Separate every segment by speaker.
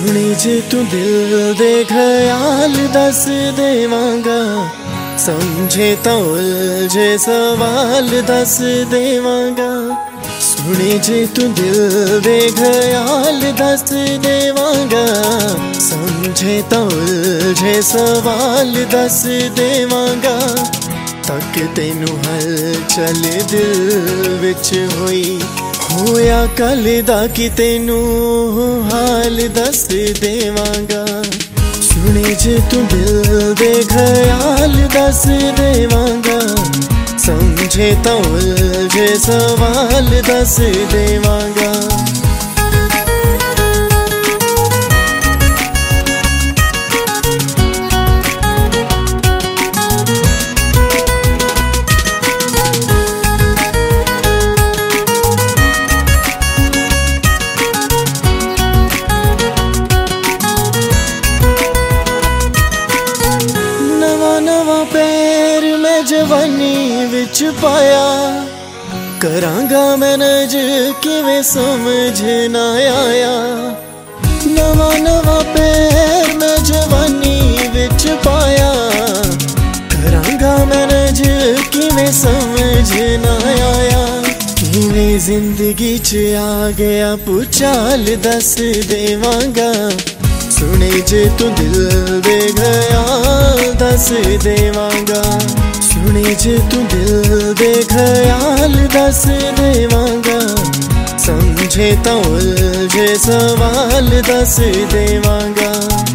Speaker 1: सुने जे तू दिल दे ख्याल दस देवांगा, समझे तो उलझे सवाल दस देवांगा। सुने जे तू दिल दे ख्याल दस देवांगा, समझे तो उलझे सवाल दस देवांगा। तक तेनू हल चल दिल विच होई, होया कल दा कि तेनू हाल दस देवांगा। सुने जे तू दिल दे ख्याल दस देवांगा, समझे तो उलझे सवाल दस देवांगा। पैर में जवानी विच पाया, करांगा मैनेज किवें समझ ना आया। नवा नवा पैर में जवानी विच पाया, करांगा मैनेज किवें समझ ना आया। किवें जिंदगी च आ गया भूचाल दस देवांगा। सुने जे तू दिल दे ख्याल दस देवांगा। सुने जे तू दिल दे ख्याल दस देवांगा, समझे तो उलझे सवाल दस देवांगा।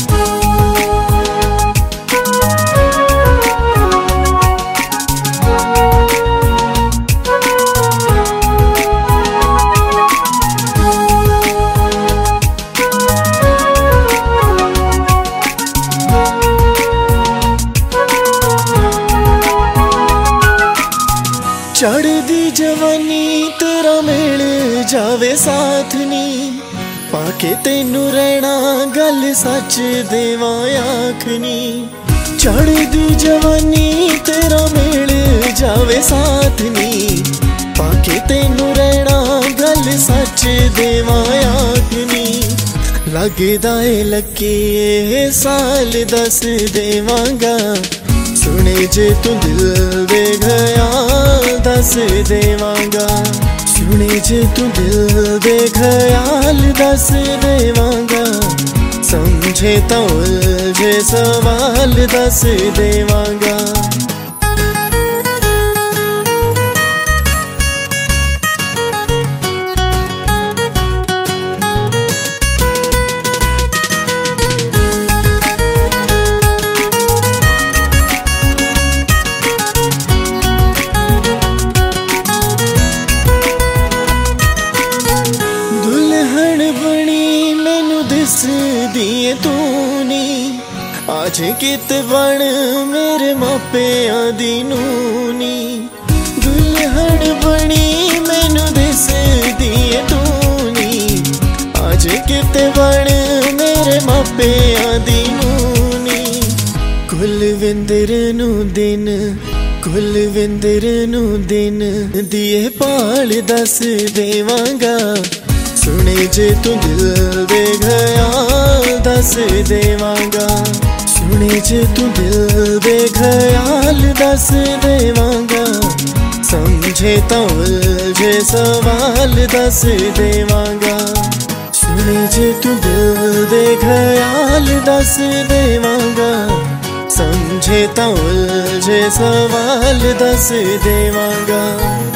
Speaker 1: चढ़दी जवानी तेरा मिल जावे साथ नी, पाके तेनू रहना गल सच देवा आखनी। चढ़दी जवानी तेरा मिल जावे साथ नी, पाके तेनू रहना गल सच देवा आखनी। लगदा ए लगे साल दस देवांगा। सुने जे तू दिल दे ख्याल दस देवांगा। सुने जे तू दिल दे ख्याल दस देवांगा, समझे तो उलझे सवाल दस देवांगा। दिए तू नी आज कित बन मेरे मापियां दी नूनी। दुल्हन बनी मैनू दिस दिए तू नी, आज कित बन मेरे मापियां दी नूनी। कुलविंदर नू दिन, कुलविंदर नू दिन दिए पाल दस देवांगा। सुने जे तू दिल दे ख्याल दस देवांगा। सुने जे तू दिल दे ख्याल दस देवांगा, समझे तो उलझे सवाल दस देवांगा। सुने जे तू दिल दे ख्याल दस देवांगा, समझे तो उलझे सवाल दस देवांगा।